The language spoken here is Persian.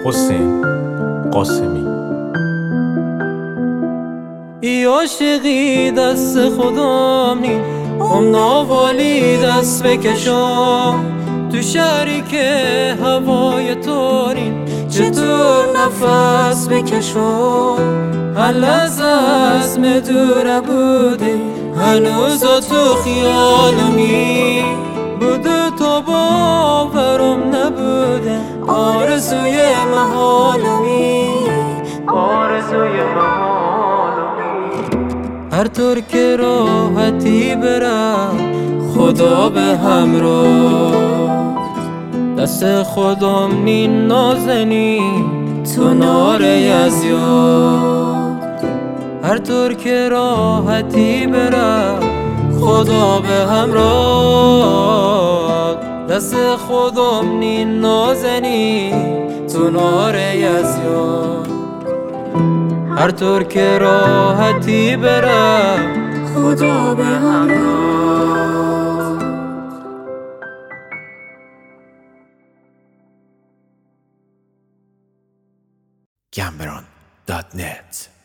حسین قاسمی. ای عاشقی دست خودم نی ناوالی دست بکشم تو شهری که هوای تو نین چطور نفس بکشم هر لحظه از دور بودی هنوز تو خیالمی بوده تا باورم نبوده آرزوی محالمی هر طور که راحتی برم خدا به همراه دست خودم نی نازنی تو نار یزیاد هر طور که راحتی برم خدا به همراه دست خودم نی نازنی تو نار یزیاد هر طور که راحتی برم خدا به همراه. Gambron.net